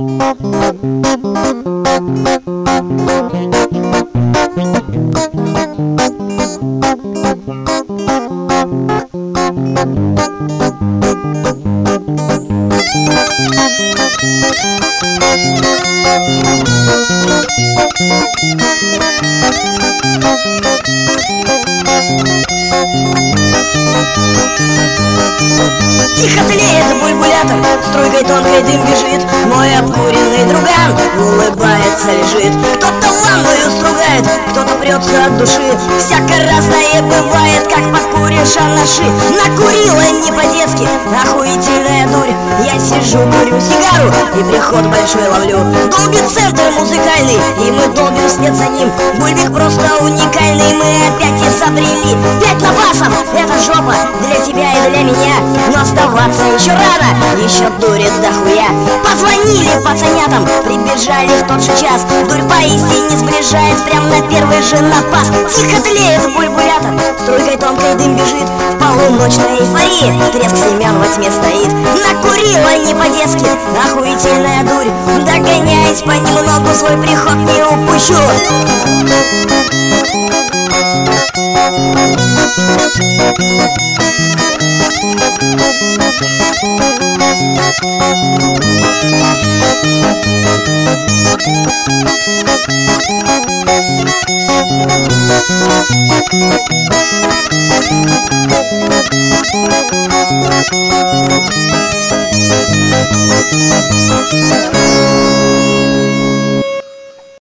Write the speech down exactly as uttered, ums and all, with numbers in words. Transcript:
Тихо тлеет бульбулятор, струйкой тонкой дым бежит. Мой обкуренный друган улыбается, лежит. Кто-то ванную стругает, кто-то прется от души. Всяко разное бывает, как покуришь анаши. Накурила не по-детски, охуительная дурь. Я сижу, курю сигару и приход большой ловлю. Долбит центр музыкальный, и мы долбим вслед за ним. Бульбик просто уникальный, мы опять изобрели. Пять напасов, это жопа для тебя и для меня. Но оставаться еще рано, еще дурит дохуя. Позвонили пацанятам, прибежали в тот же час. Дурь поистине сближает, прям на первый же напас. Тихо тлеет бульбулятор, струйкой тонкой дым бежит. В полуночной эйфории треск семян во тьме стоит. Накурила не по-детски, охуительная дурь. Догоняясь понемногу, свой приход не упущу. Thank you.